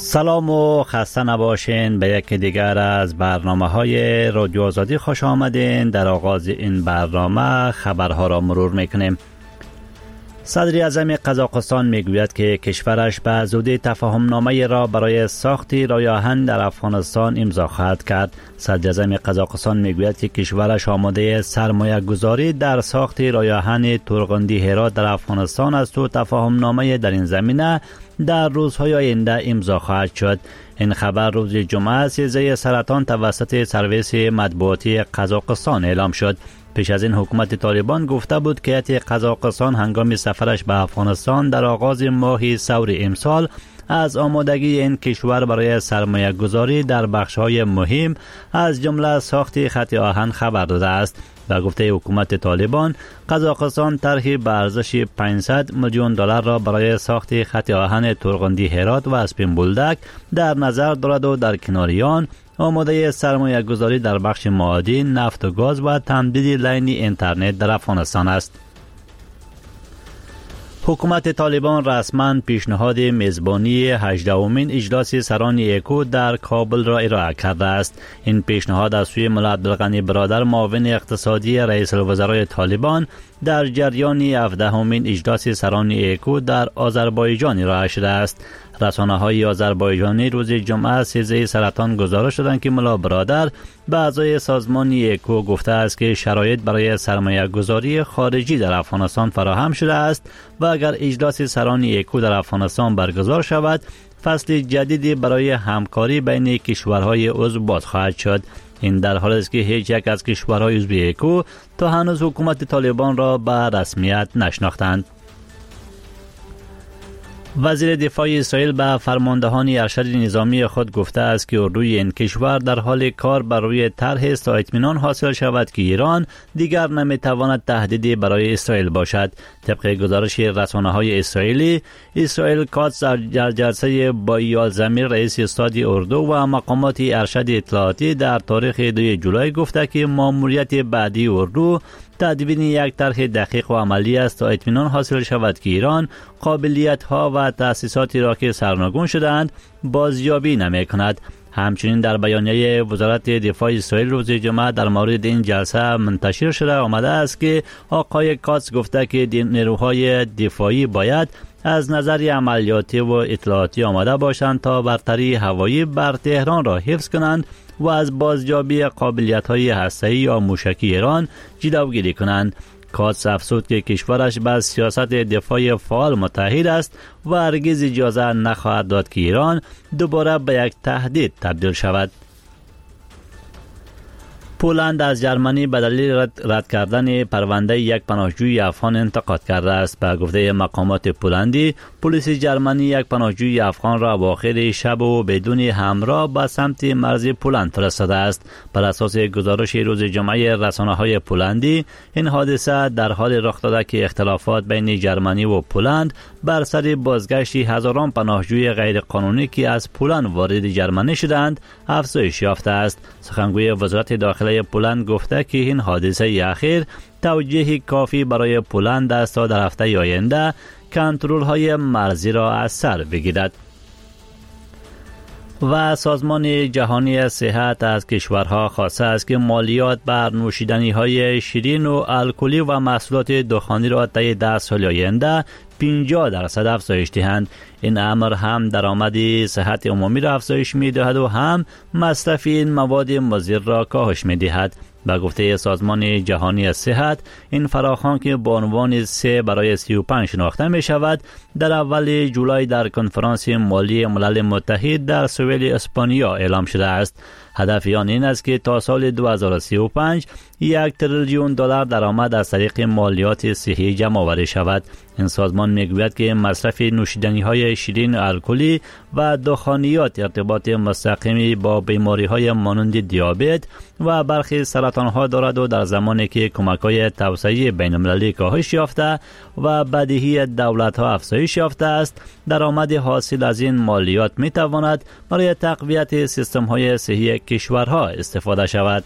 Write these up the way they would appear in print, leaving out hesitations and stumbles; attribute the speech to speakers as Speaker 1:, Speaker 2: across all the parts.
Speaker 1: سلام و خسته نباشین. به یکی دیگر از برنامه‌های رادیو آزادی خوش آمدین. در آغاز این برنامه خبرها را مرور میکنیم. صدر اعظم قزاقستان میگوید که کشورش به زودی تفاهمنامه را برای ساخت راه آهن در افغانستان امضا خواهد کرد. صدر اعظم قزاقستان میگوید که کشورش آماده سرمایه گذاری در ساخت راه آهن تورغندی هرات در افغانستان است و تفاهمنامه در این زمینه در روزهای آینده امضا خواهد شد. این خبر روز جمعه 13 سرطان توسط سرویس مطبوعاتی قزاقستان اعلام شد. پیش از این حکومت طالبان گفته بود که هیئت قزاقستان هنگام سفرش به افغانستان در آغاز ماه ثور امسال از آمادگی این کشور برای سرمایه گذاری در بخش‌های مهم از جمله ساخت خط آهن خبر داده است. به گفته حکومت طالبان، قزاقستان طرحی به ارزش 500 میلیون دلار را برای ساخت خط آهن تورغندی هرات و اسپین بولدک در نظر دارد و در کنار آن آماده سرمایه گذاری در بخش معادن، نفت و گاز و تمدید لین اینترنت در افغانستان است. حکومت طالبان رسما پیشنهاد میزبانی 18مین اجلاس سران ایکو در کابل را ارائه کرده است. این پیشنهاد از سوی ملا عبدالغنی برادر معاون اقتصادی رئیس الوزرای طالبان در جریان 17مین اجلاس سران ایکو در آذربایجان ارائه شده است. رسانه‌های آذربایجانی روز جمعه 13 سرطان گزارش دادند که ملا برادر به اعضای سازمان ایکو گفته است که شرایط برای سرمایه گذاری خارجی در افغانستان فراهم شده است و اگر اجلاس سران ایکو در افغانستان برگزار شود، فصل جدیدی برای همکاری بین کشورهای عضو باز خواهد شد. این در حالی است که هیچ یک از کشورهای عضو ایکو تا هنوز حکومت طالبان را به رسمیت نشناختند. وزیر دفاع اسرائیل به فرماندهان ارشد نظامی خود گفته است که اردوی این کشور در حال کار بر روی طرح است تا اطمینان حاصل شود که ایران دیگر نمیتواند تهدیدی برای اسرائیل باشد. طبق گزارش رسانه‌های اسرائیلی، اسرائیل کاتس در جلسه با ایال زمیر رئیس استاد اردو و مقامات ارشد اطلاعاتی در تاریخ 2 جولای گفته که ماموریت بعدی اردو تدوین یک طرح دقیق و عملی است تا اطمینان حاصل شود که ایران قابلیت‌ها و تأسیساتی را که سرنگون شده‌اند بازیابی نمی‌کند. همچنین در بیانیه وزارت دفاع اسرائیل روز جمعه در مورد این جلسه منتشر شده آمده است که آقای کاتس گفته که نیروهای دفاعی باید از نظر عملیاتی و اطلاعاتی آماده باشند تا برتری هوایی بر تهران را حفظ کنند و از بازیابی قابلیت‌های هسته‌ای یا موشکی ایران جلوگیری کنند. کاتس افزود که کشورش به سیاست دفاع فعال متحد است و هرگز اجازه نخواهد داد که ایران دوباره به یک تهدید تبدیل شود. پولند از جرمنی به دلیل رد کردن پرونده یک پناهجوی افغان انتقاد کرده است. به گفته مقامات پولندی، پلیس جرمنی یک پناهجوی افغان را اواخر شب و بدون همراه به سمت مرز پولند فرستاده است. بر اساس گزارش روز جمعه رسانه‌های پولندی، این حادثه در حال رخ داده که اختلافات بین جرمنی و پولند بر سر بازگشت هزاران پناهجوی غیرقانونی که از پولند وارد جرمنی شدند افزایش یافته است. سخنگوی وزارت داخله پولند گفته که این حادثه اخیر توجیه کافی برای پولند است تا در هفته آینده کنترل های مرزی را از سر بگیرد. و سازمان جهانی صحت از کشورها خواسته است که مالیات بر نوشیدنی های شیرین و الکلی و محصولات دخانی را طی 10 سال آینده 50% افزایش دهند. این امر هم درآمد صحت عمومی را افزایش می‌دهد و هم مصرف این مواد مضر را کاهش می‌دهد. به گفته سازمان جهانی صحت، این فراخوان که به عنوان 3 برای 35 شناخته می شود، در اول جولای در کنفرانس مالی ملل متحد در سوئیل اسپانیا اعلام شده است. هدف آن این است که تا سال 2035 $1 تریلیون درآمد از طریق مالیات صحی جمع آوری شود. این سازمان میگوید که مصرف نوشیدنی‌های شیرین و الکلی و دخانیات ارتباط مستقیمی با بیماری‌های مانند دیابت و برخی سرطان‌ها دارد و در زمانی که کمک‌های توسعه بین‌المللی کاهش یافته و بدهی دولت‌ها افزایش یافته است، درآمد حاصل از این مالیات می‌تواند برای تقویت سیستم‌های صحی کشورها استفاده شود.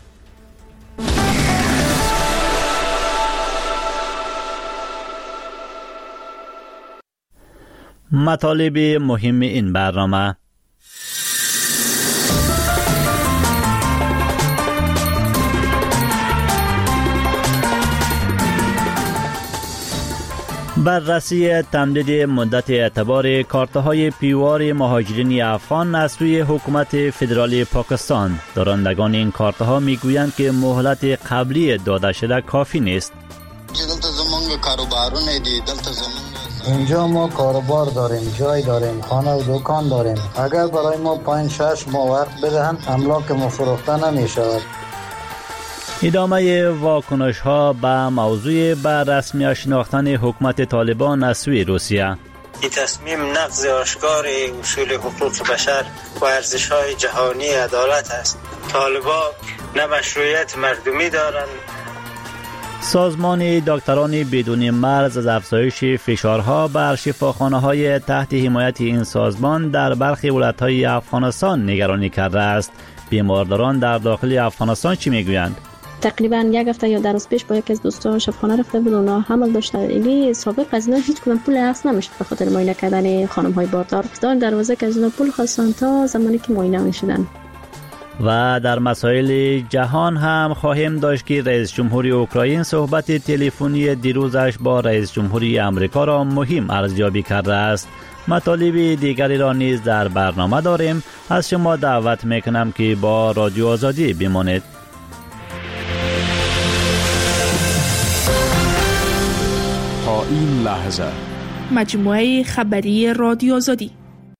Speaker 1: مطالب مهم این برنامه: بررسی تمدید مدت اعتبار کارت‌های پیوار مهاجرین افغان از سوی حکومت فدرالی پاکستان. دارندگان این کارت‌ها میگویند که مهلت قبلی داده شده کافی نیست.
Speaker 2: اینجا ما کاروبار داریم، جای داریم، خانه و دکان داریم. اگر برای ما 5-6 ماه وقت بدهند املاک ما فروخته نمی شود.
Speaker 1: ادامه واکنش ها به موضوع بر رسمی شناختن حکومت طالبان از سوی روسیه.
Speaker 3: این تصمیم نقض آشکار اصول حقوق بشر و ارزش‌های جهانی عدالت است. طالبان نه مشروعیت مردمی دارند.
Speaker 1: سازمان دکتران بدون مرز از افزایش فشارها بر شفاخانه‌های تحت حمایت این سازمان در برخی ولایت‌های افغانستان نگرانی کرده است. بیمارداران در داخل افغانستان چی میگویند؟
Speaker 4: تقریبا یک هفته یا در روز پیش با یکی از دوستان شفاخانه رفته بود، اونا حمل داشته. این سابق از اینا هیچ کدوم پول اخذ نمیشد به خاطر معاینه کردن خانم‌های باردار. دار دروازه که از اینا پول خواستن تا زمانی که معاینه میشدن.
Speaker 1: و در مسائل جهان هم خواهیم داشت که رئیس جمهوری اوکراین صحبت تلفنی دیروزش با رئیس جمهوری امریکا را مهم ارزیابی کرده است. مطالب دیگری را نیز در برنامه داریم. از شما دعوت میکنم که با رادیو آزادی بمانید.
Speaker 5: تا این لحظه
Speaker 6: مجموعه خبری رادیو آزادی.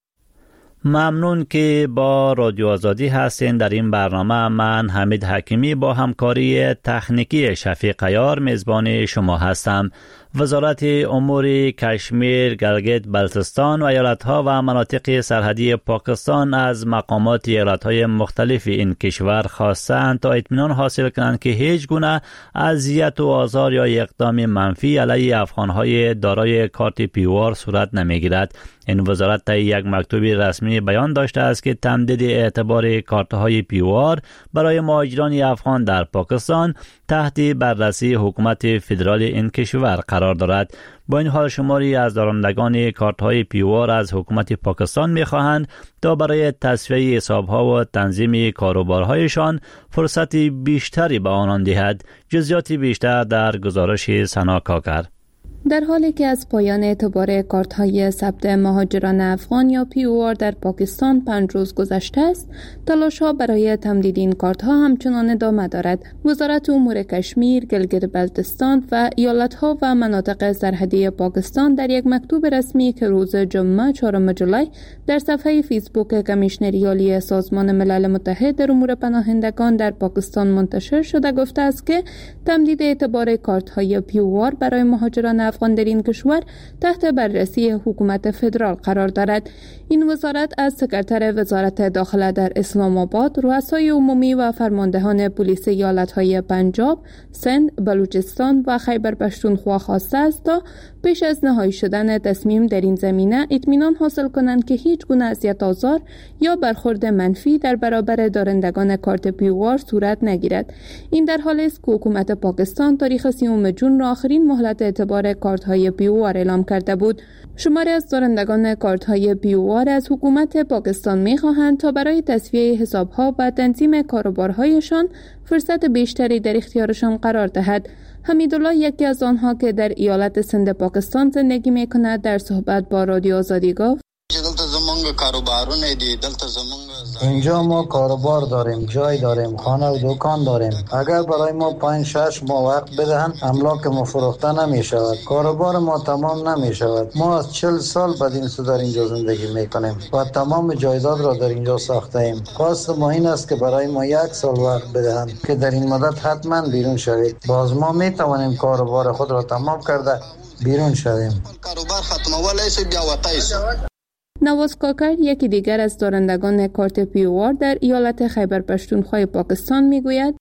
Speaker 1: ممنون که با رادیو آزادی هستین. در این برنامه من حمید حکیمی با همکاری تکنیکی شفیق عیار میزبان شما هستم. وزارت امور کشمیر، گلگت، بلتستان و ایالت‌ها و مناطق سرحدی پاکستان از مقامات ایالت‌های مختلف این کشور خواستند تا اطمینان حاصل کنند که هیچ گونه اذیت و آزار یا اقدام منفی علیه افغان‌های دارای کارت پیوار صورت نمی‌گیرد. این وزارت در یک مکتوب رسمی بیان داشته است که تمدید اعتبار کارت‌های پیوار برای مهاجران افغان در پاکستان تحت بررسی حکومت فدرال این کشور قرار دارد. با این حال شماری از دارندگان کارت‌های پیوار از حکومت پاکستان می‌خواهند تا برای تصفیه حساب‌ها و تنظیم کاروبارهایشان فرصت بیشتری به آنان دهد. جزئیات بیشتر در گزارش سنا کاکر.
Speaker 7: در حالی که از پایان اعتبار کارت‌های ثبت مهاجران افغان یا پیوار در پاکستان 5 روز گذشته است، تلاش‌ها برای تمدید این کارت‌ها همچنان ادامه دارد. وزارت امور کشمیر، گلگت بلتستان و ایالت‌ها و مناطق سرحدی پاکستان در یک مکتوب رسمی که روز جمعه 4 جولای در صفحه فیسبوک کمیشنری عالی سازمان ملل متحد در امور پناهندگان در پاکستان منتشر شده گفته است که تمدید اعتبار کارت‌های پیوار برای مهاجران افغان در این کشور تحت بررسی حکومت فدرال قرار دارد. این وزارت از سکرتر وزارت داخله در اسلام آباد، رؤسای عمومی و فرماندهان پلیس ایالت‌های پنجاب، سند، بلوچستان و خیبر پختونخوا خواسته است تا پیش از نهایی شدن تصمیم در این زمینه اطمینان حاصل کنند که هیچ گونه اذیت آزار یا برخورد منفی در برابر دارندگان کارت پیوار صورت نگیرد. این در حالی است که حکومت پاکستان تاریخ 30 جون را آخرین مهلت اعتبار کارت‌های پیوار اعلام کرده بود. شماری از دارندگان کارت‌های پیوار از حکومت پاکستان می‌خواهند تا برای تصفیه حساب‌ها و تنظیم کاروبارهایشان فرصت بیشتری در اختیارشان قرار دهد. حمیدالله، یکی از آنها که در ایالت سند پاکستان زندگی می‌کند، در صحبت با رادیو آزادی گفت:
Speaker 2: اینجا ما کاروبار داریم، جای داریم، خانه و دکان داریم. اگر برای ما 5-6 ماه وقت بدهند املاک ما فروخته نمی شود. کاروبار ما تمام نمی شود. ما از 40 سال بدین سو در اینجا زندگی می کنیم و تمام جایداد را در اینجا ساخته ایم. خواست ما این است که برای ما 1 سال وقت بدهند که در این مدت حتما بیرون شوید. باز ما می توانیم کاروبار خود را تمام کرده بیرون شویم.
Speaker 3: کاروبار ختمول بیا وطایس.
Speaker 7: نواز کاکر، یکی دیگر از دارندگان کارت پیوار در ایالت خیبر پختونخوا پاکستان میگوید: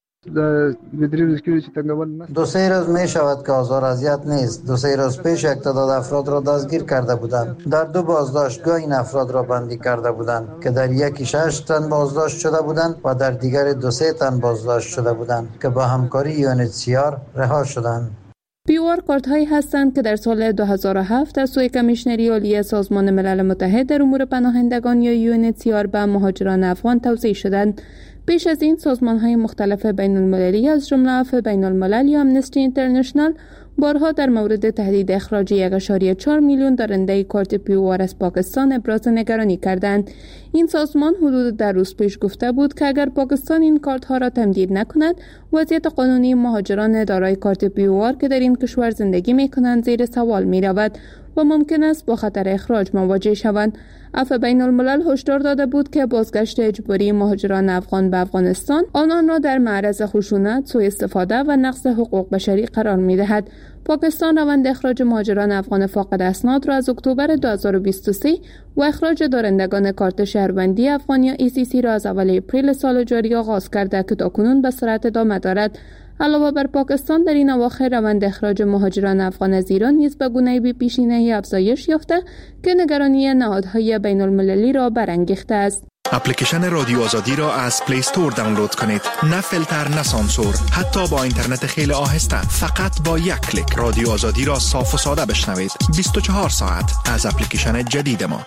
Speaker 2: 2-3 روز می شود که آزار اذیت نیست. 2-3 روز پیش یک تعداد افراد را دستگیر کرده بودند. در 2 بازداشتگاه این افراد را بندی کرده بودند که در یکی 6 تن بازداشت شده بودند و در دیگر 2-3 تن بازداشت شده بودند که با همکاری UNHCR رها شدند.
Speaker 7: پیوار کارت‌هایی هستند که در سال 2007 از سوی کمیشنری عالی سازمان ملل متحد در امور پناهندگان یا UNHCR به مهاجران افغان توزیع شدند. پیش از این سازمان‌های مختلف بین‌المللی از جمله عفو بین‌الملل یا امنستی اینترنشنال بارها در مورد تهدید اخراج 1.4 میلیون دارنده کارت پیوار از پاکستان ابراز نگرانی کردند. این سازمان حدود 10 روز پیش گفته بود که اگر پاکستان این کارت ها را تمدید نکند، وضعیت قانونی مهاجران دارای کارت پیوار که در این کشور زندگی می کنند زیر سوال می رود و ممکن است با خطر اخراج مواجه شوند. عفو بین الملل هشدار داده بود که بازگشت اجباری مهاجران افغان به افغانستان آنان را در معرض خشونت، سوء استفاده و نقض حقوق بشری قرار می دهد. پاکستان روند اخراج مهاجران افغان فاقد اسناد را از اکتبر 2023 و اخراج دارندگان کارت شهروندی افغان یا ECC را از اول اپریل سال جاری آغاز کرده که تاکنون به سرعت ادامه دارد. علاوه بر پاکستان در این اواخر روند اخراج مهاجران افغان از ایران نیز به گونه‌ای بی پیشینه‌ای افزایش یافته که نگرانی نهادهای بین المللی را برانگیخته است.
Speaker 8: اپلیکیشن رادیو آزادی را از پلی استور دانلود کنید. نه فیلتر، نه سانسور، حتی با اینترنت خیلی آهسته. فقط با یک کلیک رادیو آزادی را صاف و ساده بشنوید. 24 ساعت از اپلیکیشن جدید ما.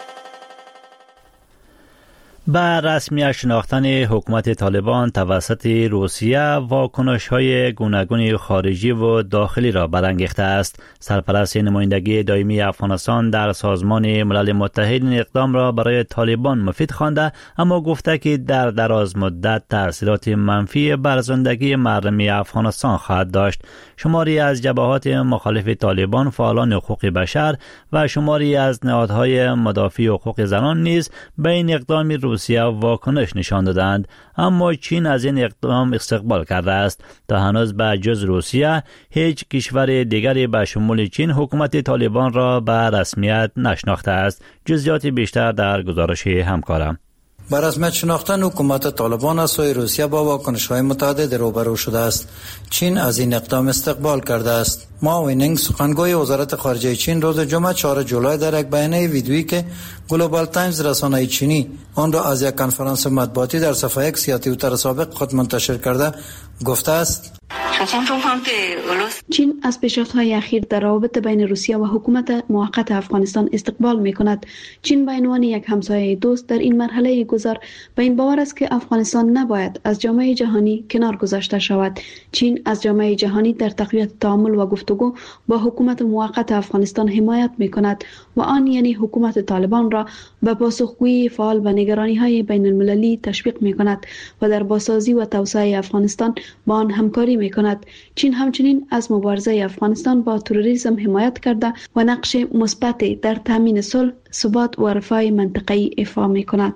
Speaker 1: با رسمی شناختن حکومت طالبان توسط روسیه واکنش‌های گوناگون خارجی و داخلی را برانگیخته است. سرپرست نمایندگی دائمی افغانستان در سازمان ملل متحد این اقدام را برای طالبان مفید خوانده، اما گفته که در دراز مدت تأثیرات منفی بر زندگی مردم افغانستان خواهد داشت. شماری از جبهات مخالف طالبان، فعالان حقوق بشر و شماری از نهادهای مدافع حقوق زنان نیز به این اقدام روسیه واکنش نشان دادند، اما چین از این اقدام استقبال کرده است. تا هنوز به جز روسیه هیچ کشور دیگری به شمول چین حکومت طالبان را به رسمیت نشناخته است. جزئیات بیشتر در گزارش همکارم.
Speaker 2: بر رسمیت شناختن حکومت طالبان از سوی روسیه با واکنش‌های متعدد روبرو شده است. چین از این اقدام استقبال کرده است. ما وینینگ سخنگوی وزارت خارجه چین روز جمعه 4 جولای در یک بیانیه ویدیویی که گلوبال تایمز رسانه چینی آن را از یک کنفرانس مطبوعاتی در صفحه اکس یا توییتر سابق خود منتشر کرده گفته است:
Speaker 9: چین از پیشرفت‌های اخیر در روابط بین روسیه و حکومت موقت افغانستان استقبال می‌کند. چین به عنوان یک همسایه دوست در این مرحله گذار به این باور است که افغانستان نباید از جامعه جهانی کنار گذاشته شود. چین از جامعه جهانی در تقویت تعامل و گفتگو با حکومت موقت افغانستان حمایت می‌کند و آن یعنی حکومت طالبان را به پاسخگویی فعال به نگرانی‌های بین المللی تشویق می‌کند و در بازسازی و توسعه افغانستان با آن همکاری می‌کند. چین همچنین از مبارزه افغانستان با تروریسم حمایت کرده و نقش مثبتی در تامین صلح، ثبات و رفاه منطقه‌ای ایفا می‌کند.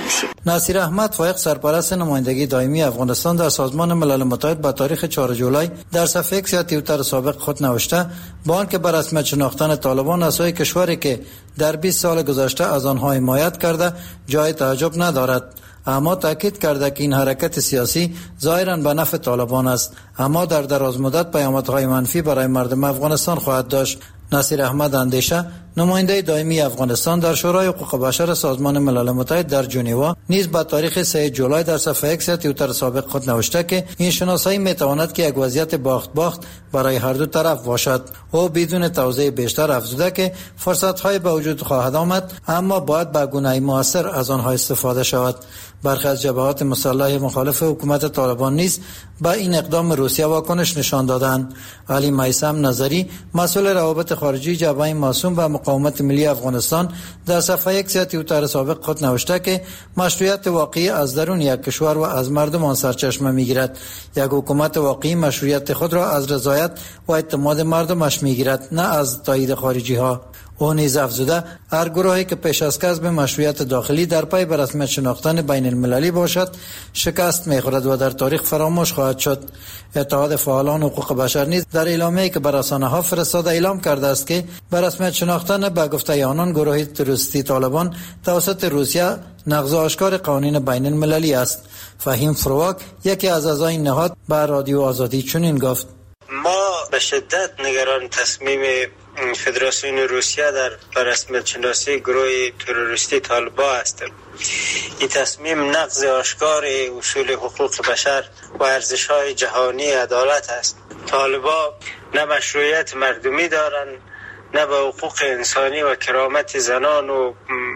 Speaker 2: ناصر احمد فائق سرپرست نمایندگی دائمی افغانستان در سازمان ملل متحد با تاریخ 4 جولای در صفحه اکس یا توییتر سابق خود نوشته با آنکه بر رسمیت شناختن طالبان از سوی کشوری که در 20 سال گذشته از آنها حمایت کرده جای تعجب ندارد، اما تاکید کرده که این حرکت سیاسی ظاهراً به نفع طالبان است، اما در دراز مدت پیامدهای منفی برای مردم افغانستان خواهد داشت. ناصر احمد اندیشه نماینده دائمی افغانستان در شورای حقوق بشر سازمان ملل متحد در ژنو نیز با تاریخ 3 جولای در صفحه اکس توییتر سابق خود نوشته که این شناسایی میتواند که یک وضعیت باخت باخت برای هر دو طرف باشد. او بدون توضیح بیشتر افزوده که فرصت‌های به وجود خواهد آمد، اما باید به گونه‌ای مؤثر از آنها استفاده شود. برخی از جبهات مسلح مخالف حکومت طالبان نیز به این اقدام روسیه واکنش نشان دادند. علی میثم نظری مسئول روابط خارجی جبهه معصوم و مقاومت ملی افغانستان در صفحه اکس توییتر سابق خود نوشته که مشروعیت واقعی از درون یک کشور و از مردم آن سرچشمه میگیرد. یک حکومت واقعی مشروعیت خود را از رضایت و اعتماد مردمش میگیرد، نه از تایید خارجی ها. او نیز افزوده هر گروهی که پیش از کسب مشروعیت داخلی در پی به رسمیت شناختن بین المللی باشد شکست می‌خورد و در تاریخ فراموش خواهد شد. اتحاد فعالان حقوق بشر نیز در اعلامیه‌ای که بر رسانه‌ها فرستاده اعلام کرده است که به رسمیت شناختن به گفته آنان گروه تروریستی طالبان توسط روسیه نقض آشکار قوانین بین المللی است. فهیم فروک یکی از اعضای نهاد به رادیو آزادی چنین گفت:
Speaker 3: ما به شدت نگران تصمیم فدراسیون روسیه در رسمیت شناسی گروه تروریستی طالبان هستیم. این تصمیم نقض آشکار اصول حقوق بشر و ارزش‌های جهانی عدالت است. طالبان نه مشروعیت مردمی دارند، نه به حقوق انسانی و کرامت زنان و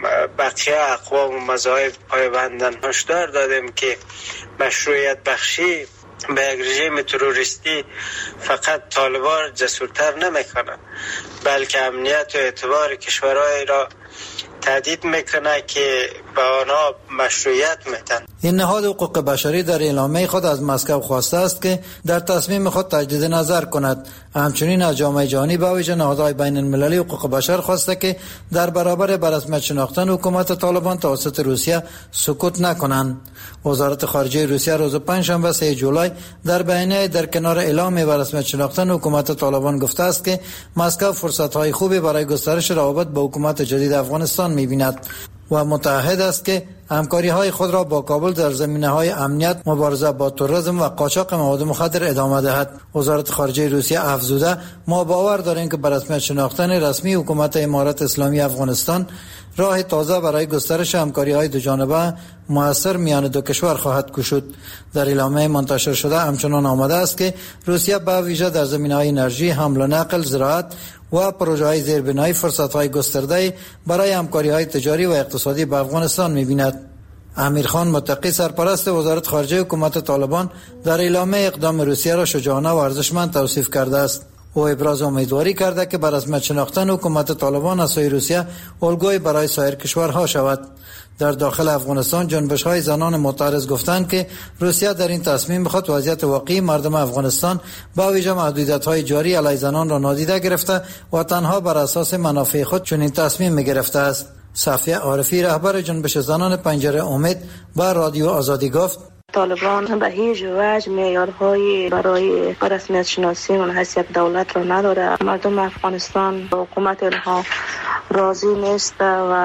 Speaker 3: بقیه اقوام و مذاهب پایبندن. هشدار دادیم که مشروعیت بخشی به یک رژیم تروریستی فقط طالبان جسورتر نمیکنه، بلکه امنیت و اعتبار کشورهای را تهدید میکنه که به آنها مشروعیت میدن.
Speaker 2: این نهاد حقوق بشری در اعلامیه خود از مسکو خواسته است که در تصمیم خود تجدید نظر کند. همچنین از جامعه جهانی به ویژه نهادهای بین المللی حقوق بشر خواسته که در برابر برسمیت شناختن حکومت طالبان توسط روسیه سکوت نکنند. وزارت خارجه روسیه روز پنجشنبه 3 جولای در بیانیه در کنار اعلام برسمیت شناختن حکومت طالبان گفته است که مسکو فرصت‌های خوبی برای گسترش روابط با حکومت جدید افغانستان می‌بیند و متعهد است که همکاری‌های خود را با کابل در زمینه‌های امنیت، مبارزه با تروریسم و قاچاق مواد مخدر ادامه دهد. وزارت خارجه روسیه افزوده: ما باور داریم که به رسمیت شناختن رسمی حکومت امارات اسلامی افغانستان راه تازه برای گسترش همکاری‌های دوجانبه مؤثر میان دو کشور خواهد گشود. در اعلامیه منتشر شده همچنان آمده است که روسیه به ویژه در زمینه‌های انرژی، حمل و نقل، زراعت و پروژه‌های زیربنایی فرصت‌های گسترده برای همکاری‌های تجاری و اقتصادی با افغانستان می‌بیند. امیرخان متقی، سرپرست وزارت خارجه حکومت طالبان، در اعلامیه اقدام روسیه را شجاعانه و ارزشمند توصیف کرده است. او ابراز امیدواری کرده که بر رسمیت شناختن حکومت طالبان از سوی روسیه الگویی برای سایر کشورها شود. در داخل افغانستان جنبش‌های زنان معترض گفتند که روسیه در این تصمیم بخواد وضعیت واقعی مردم افغانستان با ویژه محدودیت‌های جاری علیه زنان را نادیده گرفته و تنها بر اساس منافع خود چنین تصمیم می‌گرفته است. صفیه عارفی، رهبر جنبش زنان پنجره امید، با رادیو آزادی گفت:
Speaker 10: طالبان به هیچ وجه معیارهای برای رسمیت شناسی و حیثیت دولت را نداره. مردم افغانستان با حکومت اینها راضی نیست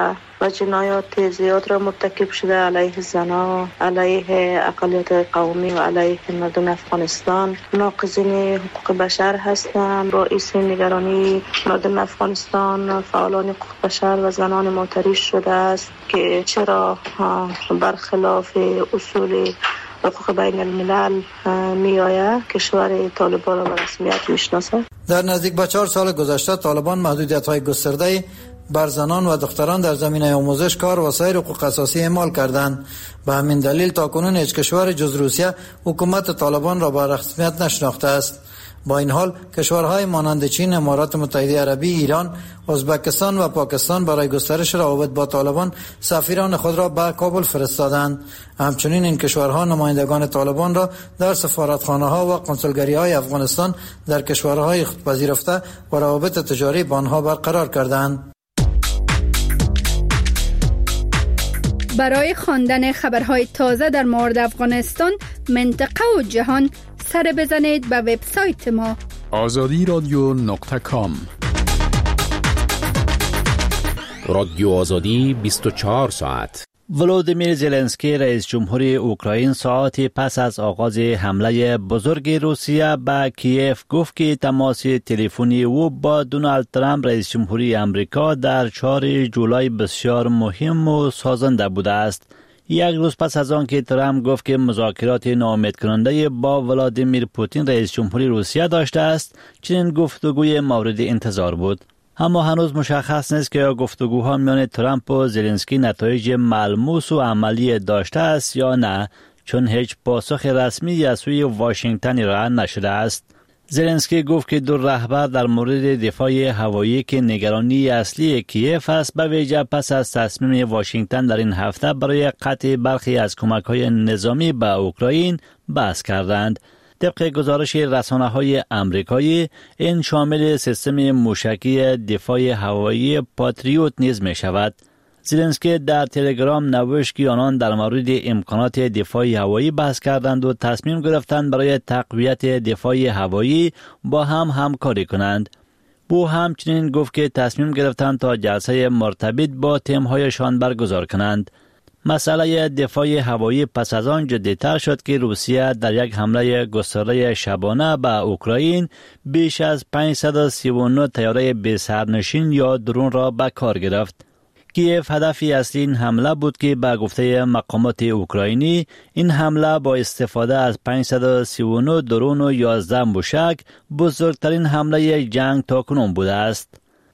Speaker 10: و جنایات زیاد را مرتکب شده علیه زنان، علیه اقلیت قومی و علیه مردم افغانستان. ناقضین حقوق بشر هستند. رئیس نگرانی مردم افغانستان، فعالان حقوق بشر و زنان معترض شده است که چرا برخلاف اصول حقوق بین الملل می آید کشور طالبان را به رسمیت می شناسد.
Speaker 2: در نزدیک به 4 سال گذشته طالبان محدودیت‌های گسترده بر زنان و دختران در زمینه آموزش، کار و سایر حقوق اساسی اعمال کردند. به همین دلیل تاکنون هیچ کشور جز روسیه حکومت طالبان را به رسمیت نشناخته است. با این حال کشورهای مانند چین، امارات متحده عربی، ایران، ازبکستان و پاکستان برای گسترش روابط با طالبان سفیران خود را به کابل فرستادند. همچنین این کشورها نمایندگان طالبان را در سفارتخانه‌ها و کنسولگری‌های افغانستان در کشورهای خود پذیرفته و روابط تجاری با آنها برقرار کردند.
Speaker 11: برای خواندن خبرهای تازه در مورد افغانستان، منطقه و جهان، سر بزنید به وبسایت ما
Speaker 5: azadiradyo.com.
Speaker 12: رادیو آزادی 24 ساعت.
Speaker 1: ولودیمیر زلنسکی رئیس جمهوری اوکراین ساعتی پس از آغاز حمله بزرگ روسیه به کیف گفت که تماس تلفنی او با دونالد ترامپ رئیس جمهوری امریکا در 4 جولای بسیار مهم و سازنده بوده است. یک روز پس از آن که ترامپ گفت که مذاکرات ناامیدکننده با ولادیمیر پوتین رئیس جمهوری روسیه داشته است، چنین گفتگوی مورد انتظار بود. اما هنوز مشخص نیست که گفتگوها میان ترامپ و زلنسکی نتایج ملموس و عملی داشته است یا نه، چون هیچ پاسخ رسمی از سوی واشنگتن ارائه نشده است. زلنسکی گفت که دو رهبر در مورد دفاع هوایی که نگرانی اصلی کیف است، به ویژه پس از تصمیم واشنگتن در این هفته برای قطع برخی از کمک‌های نظامی به اوکراین بحث کردند. طبق گزارش رسانه‌های آمریکایی، این شامل سیستم موشکی دفاع هوایی پاتریوت نیز می‌شود. زلنسکی در تلگرام نوشت که آنان در مورد امکانات دفاع هوایی بحث کردند و تصمیم گرفتند برای تقویت دفاع هوایی با هم همکاری کنند. او همچنین گفت که تصمیم گرفتند تا جلسه مرتبط با تیم‌هایشان برگزار کنند. مسئله دفاع هوایی پس از آن جدی‌تر شد که روسیه در یک حمله گسترده شبانه به اوکراین بیش از 539 طیاره بی سرنشین یا درون را به کار گرفت. کیف هدفی اصلی این حمله بود که به گفته مقامات اوکراینی این حمله با استفاده از 539 درون و 11 موشک بزرگترین حمله جنگ تاکنون بوده است.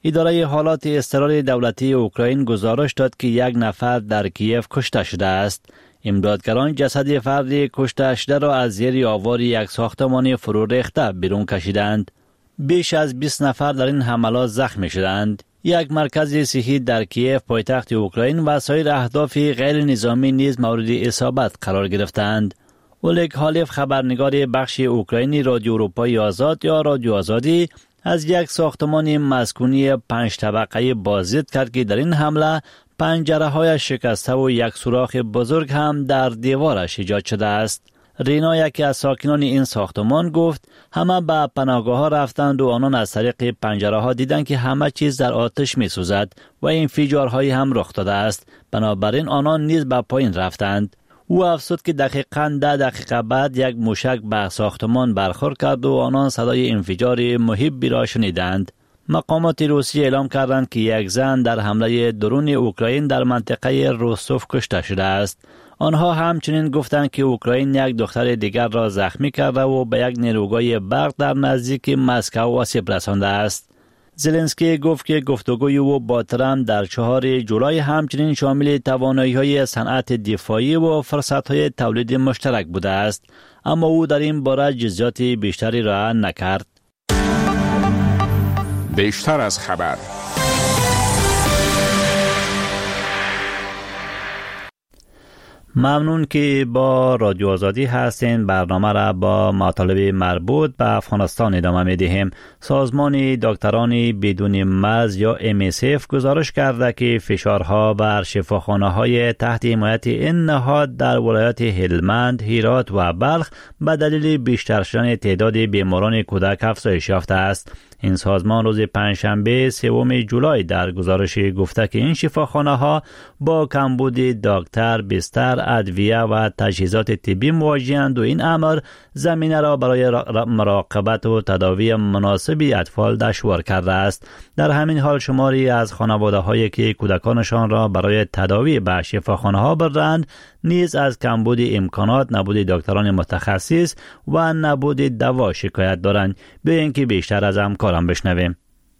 Speaker 1: اداره حالات اضطراری دولتی اوکراین گزارش داد که 1 نفر در کیف کشته شده است. امدادگران جسد فردی کشته شده را از زیر آوار یک ساختمان فرو ریخته بیرون کشیدند. بیش از 20 نفر در این حملات زخمی شدند. یک مرکز صحی در کیف پایتخت اوکراین و سایر اهداف غیر نظامی نیز مورد اصابت قرار گرفتند. اولگ هالیف خبرنگار بخش اوکراینی رادیو اروپای آزاد یا رادیو آزادی از یک ساختمان مسکونی 5 طبقه بازدید کرد که در این حمله پنجره‌های شکسته و یک سوراخ بزرگ هم در دیوارش ایجاد شده است. رینا یکی از ساکنان این ساختمان گفت همه به پناهگاه‌ها رفتند و آنان از طریق پنجره‌ها دیدند که همه چیز در آتش می‌سوزد و انفجارهایی هم رخ داده است. بنابراین آنان نیز به پایین رفتند. او افزود که دقیقاً 10 دقیقه بعد یک موشک به ساختمان برخورد کرد و آنان صدای انفجار محیط را شنیدند. مقامات روسیه اعلام کردند که یک زن در حمله درون اوکراین در منطقه روستوف کشته شده است. آنها همچنین گفتند که اوکراین یک دختر دیگر را زخمی کرده و به یک نیروگاه برق در نزدیک مسکو آسیب رسانده است. زلنسکی گفت که گفتگوی او با ترامپ در 4 جولای همچنین شامل توانایی‌های صنعت دفاعی و فرصت‌های تولید مشترک بوده است، اما او در این باره جزئیات بیشتری را نکرد.
Speaker 5: بیشتر از خبر.
Speaker 1: ممنون که با رادیو آزادی هستین. برنامه را با مطالب مربوط به افغانستان ادامه می‌دهیم. سازمان دکتران بدون مرز یا MSF گزارش کرده که فشارها بر شفاخانه‌های تحت حمایت این نهاد در ولایات هلمند، هرات و بلخ به دلیل بیشتر شدن تعداد بیماران کودک افزایش یافته است. این سازمان روز پنجشنبه 3 جولای در گزارش گفته که این شفاخانه‌ها با کمبود دکتر، بستر، ادویه و تجهیزات طبی مواجه‌اند و این امر زمینه را برای مراقبت و تداوی مناسب اطفال دشوار کرده است. در همین حال شماری از خانواده‌هایی که کودکانشان را برای تداوی به شفاخانه‌ها بردند نیز از کمبود امکانات، نبود دکتران متخصص و نبود دوا شکایت دارند. بیایید که بیشتر از همکاران بشنویم.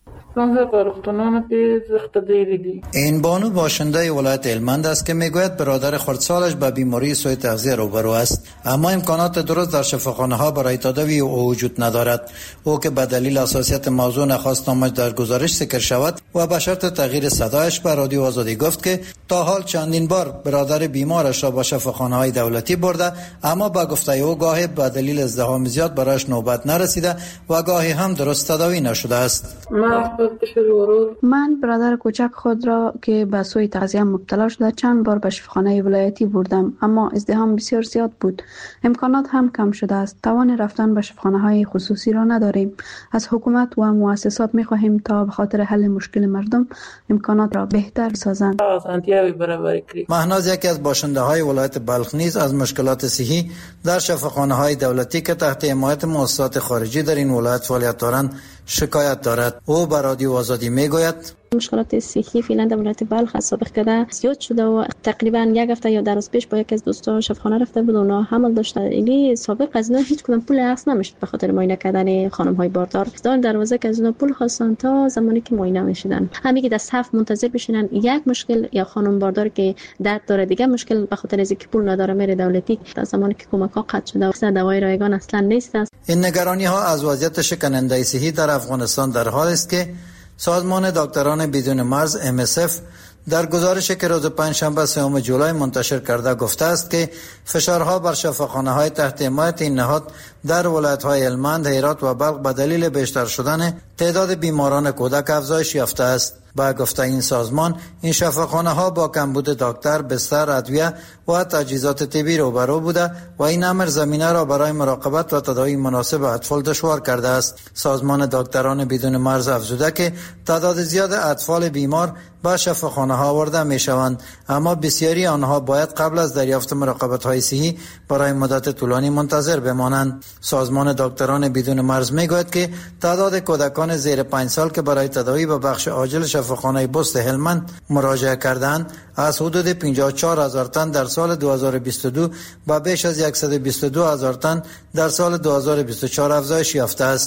Speaker 2: این بانو باشنده ولایت هلمند است که میگوید برادر خردسالش به بیماری سوء تغذیه روبرو است، اما امکانات درست در شفاخانه ها برای تداوی او وجود ندارد. او که به دلیل حساسیت موضوع نخواست نامش در گزارش ذکر شود و به شرط تغییر صدایش به رادیو آزادی گفت که تا حال چندین بار برادر بیمارش را به شفاخانه های دولتی برده، اما به گفته او گاهی به دلیل ازدحام زیاد برایش نوبت نرسیده و گاهی هم درست تداوی نشده است.
Speaker 9: من برادر کوچک خود را که به سوء تغذیه مبتلا شده چند بار به شفاخانه ولایتی بردم، اما ازدحام بسیار زیاد بود. امکانات هم کم شده است. توان رفتن به شفاخانه های خصوصی را نداریم. از حکومت و مؤسسات می خواهیم تا به خاطر حل مشکل مردم امکانات را بهتر سازند.
Speaker 2: مهناز یکی از باشنده های ولایت بلخ نیز از مشکلات صحی در شفاخانه های دولتی که تحت حمایت مؤسسات خارجی در این ولایت فعالیت دارند شکایت دارد. او به رادیو آزادی میگوید
Speaker 4: مشکلات صحی فعلا در ولایت بلخ از سابق کده زیاد شده و تقریبا یک هفته یا در روز پیش با یکی از دوستان شفاخانه رفته بود، اونا حمل داشته. ایلی سابق از اینا هیچ کدوم پول اخذ نمیشد به خاطر معاینه کردن خانم های باردار. دائم دروازه که از اینا پول خواستن تا زمانی که معاینه میشدن. همین که در صف منتظر بشینن یک مشکل یا خانم باردار که درد داره دیگه مشکل به خاطر از اینکه پول نداره میره دولتی، تا زمانی که کمک ها قطع شده و دوای رایگان اصلا نیست.
Speaker 2: این نگرانی ها از وضعیت شکننده صحی در افغانستان در حال است که سازمان دکتران بدون مرز MSF در گزارشی که روز پنجشنبه 3 جولای منتشر کرده گفته است که فشارها بر شفاخانه‌های تحت حمایت این نهاد در ولایت‌های هلمند، هرات و بلخ به دلیل بیشتر شدن تعداد بیماران کودک افزایش یافته است. با گفته این سازمان، این شفاخانه‌ها با کمبود دکتر، بستر، ادویه و تجهیزات طبی روبرو بوده و این امر زمینه را برای مراقبت و تداوی مناسب اطفال دشوار کرده است. سازمان دکتران بدون مرز افزوده که تعداد زیاد اطفال بیمار به شفاخانه‌ها آورده می‌شوند، اما بسیاری آنها باید قبل از دریافت مراقبت‌های صحی برای مدت طولانی منتظر بمانند. سازمان دکتران بدون مرز میگوید که تعداد کودکان زیر 5 سال که برای تداوی به بخش عاجل شفاخانه بست هلمند مراجعه کردند از حدود 54,000 تن در سال 2022 به بیش از 122,000 تن در سال 2024 افزایش یافته است.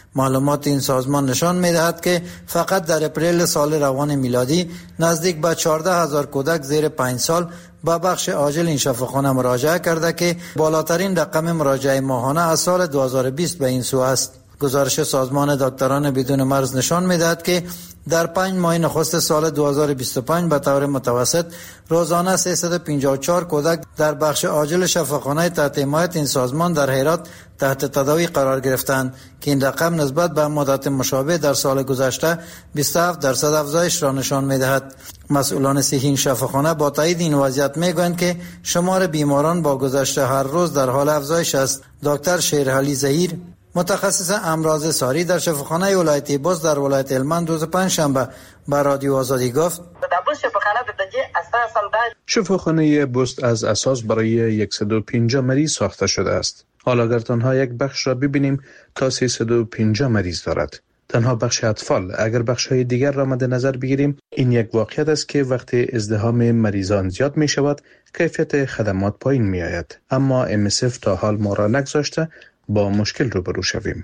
Speaker 2: معلومات این سازمان نشان می‌دهد که فقط در اپریل سال روان میلادی نزدیک به 14,000 کودک زیر 5 سال به بخش عاجل این شفاخانه مراجعه کرده که بالاترین رقم مراجعه ماهانه از سال 2020 به این سو است. گزارش سازمان دکتران بدون مرز نشان می‌دهد که در 5 ماه نخست سال 2025 به طور متوسط روزانه 354 کودک در بخش عاجل شفاخانه تحت حمایت این سازمان در هرات تحت تداوی قرار گرفتند که این رقم نسبت به مدت مشابه در سال گذشته 27% افزایش را نشان می‌دهد. مسئولان صحی این شفاخانه با تایید این وضعیت میگویند که شمار بیماران با گذشت هر روز در حال افزایش است. دکتر شیرعلی ظهیر متخصص امراض ساری در شفاخانه ولایتی بست در ولایت هلمند روز پنجشنبه به رادیو آزادی گفت:
Speaker 13: شفاخانه بست از اساس برای 150 مریض ساخته شده است. حالا اگر تنها یک بخش را ببینیم تا 350 مریض دارد. تنها بخش اطفال. اگر بخش‌های دیگر را مد نظر بگیریم، این یک واقعیت است که وقتی ازدحام مریضان زیاد می شود، کیفیت خدمات پایین می آید. اما MSF تا حال ما را نگذاشته با مشکل روبرو شویم.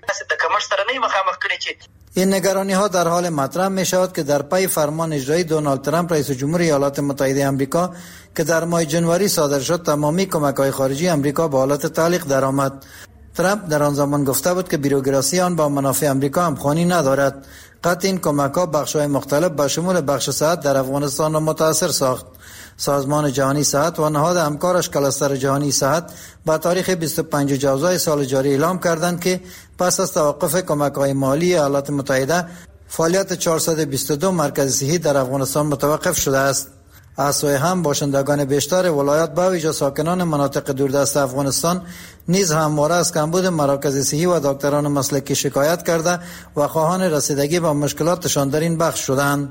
Speaker 2: این نگرانی ها در حال مطرح می شود که در پی فرمان اجرایی دونالد ترامپ رئیس جمهور ایالات متحده آمریکا که در ماه جنوری صادر شد، تمامی کمک‌های خارجی آمریکا به حالت تعلیق درآمد. ترامپ در آن زمان گفته بود که بیروکراسی آن با منافع آمریکا همخوانی ندارد. قطع این کمک‌ها بخش‌های مختلف به شمول بخش صحت در افغانستان را متاثر ساخت. سازمان جهانی صحت و نهاد همکارش کلستر جهانی صحت با تاریخ 25 جوزای سال جاری اعلام کردند که پس از توقف کمک‌های مالی ایالات متحده، فعالیت 422 مرکز صحی در افغانستان متوقف شده است. از سوی هم باشندگان بیشتر ولایات با ویژه ساکنان مناطق دوردست افغانستان نیز همواره از کمبود مراکز صحی و دکتران مسلکی شکایت کرده و خواهان رسیدگی به مشکلاتشان در این بخش شدند.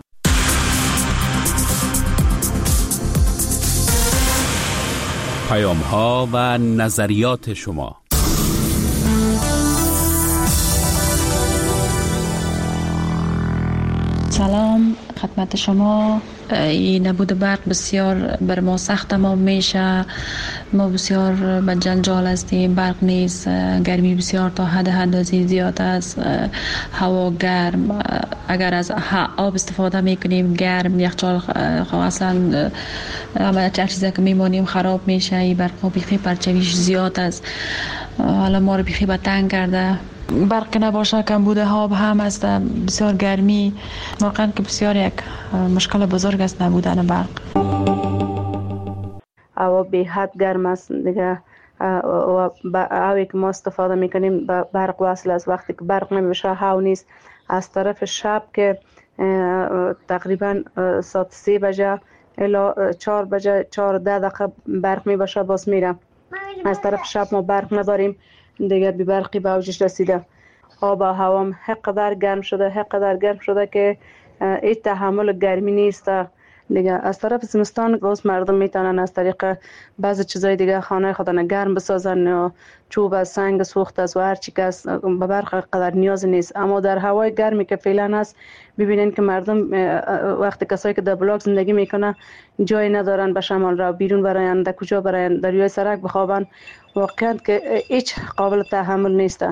Speaker 12: پیام‌ها و نظریات شما.
Speaker 14: سلام خدمت شما. این نبود برق بسیار بر ما سخت تمام میشه. ما بسیار به جنجال هستیم. برق نیست، گرمی بسیار تا حد اندازه زیاد است، هوا گرم. اگر از آب استفاده میکنیم گرم، یخچال اصلا همه چیزی که میمونیم خراب میشه. این برق بیخی پرچویش زیاد است. حالا ما رو بیخی به تنگ کرده. برق نباشه کمبود آب هم است، بسیار گرمی. واقعا که بسیار یک مشکل بزرگ است نبودن برق.
Speaker 10: هوا به حد گرم است دیگه. هوایی که ما استفاده میکنیم به برق وصل است. وقتی که برق نمیشه هوا نیست. از طرف شب که تقریبا ساعت 3 بجه الی 4 بجه 4-10 دقیقه برق میباشه باز میره. از طرف شب ما برق نداریم دیگه. بی برقی به اوجش رسیده. آب و هوام حقدر گرم شده که هیچ تحمل گرمی نیست دیگه. از طرف زمستان گوز مردم میتونن از طریق بعض چیزای دیگه خانه خودن گرم بسازن و چوب سنگ سوخت از و هر چی که به برق قدر نیاز نیست. اما در هوای گرمی که فعلا هست ببینین که مردم وقتی کسایی که در بلاک زندگی میکنه جای ندارن به شمال را بیرون براین، در کجا براین، در روی سرک بخوابن. واقعا که هیچ قابل تحمل نیست.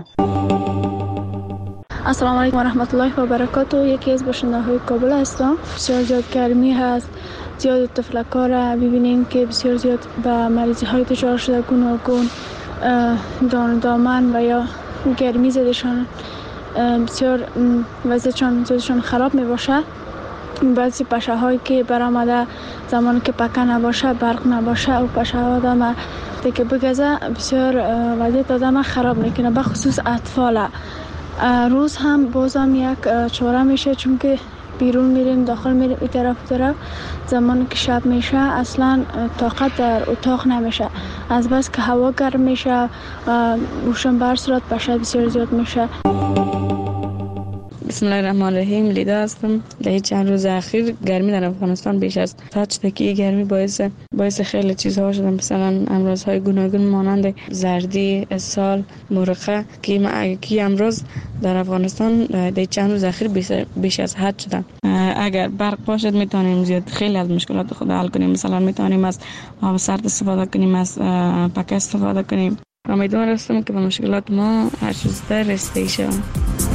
Speaker 15: السلام علیکم و رحمت الله و برکاته. یکی از باشنده‌های کابل هستم. بسیار زیاد گرمی هست، زیاد تفلک‌ها را ببینیم که بسیار زیاد به مریضی های دچار شده، گوناگون دان دامن و یا گرمی زدشان بسیار وضعیتشان خراب می باشه. بعضی پشه هایی که برآمده زمانی که پکه نباشه، برق نباشه و پشه ها آدم که بگذه بسیار وضعیت آدم خراب میکنه، به خصوص اطفال. روز هم بازم یک چاره میشه چون که بیرون میریم داخل میریم این طرف زمانی که شب میشه اصلا طاقت در اتاق نمیشه، از بس که هوا گرم میشه روشن بر صورت پشه بسیار زیاد میشه.
Speaker 16: بسم الله الرحمن الرحیم. لیدا هستم. در چند روز اخیر گرمی در افغانستان بیش از حد شده که گرمی باعث خیلی چیزها شده، مثلا امراض‌های گوناگون مانند زردی، اسهال، مرقه که امراض در افغانستان در چند روز اخیر بیش از حد شده. اگر برق باشد میتونیم زیاد خیلی از مشکلات خود حل کنیم. مثلا میتونیم از آب سرد استفاده کنیم، از پکه استفاده کنیم. امیدوار هستم که به مشکلات ما هر چیز در رسیده شویم.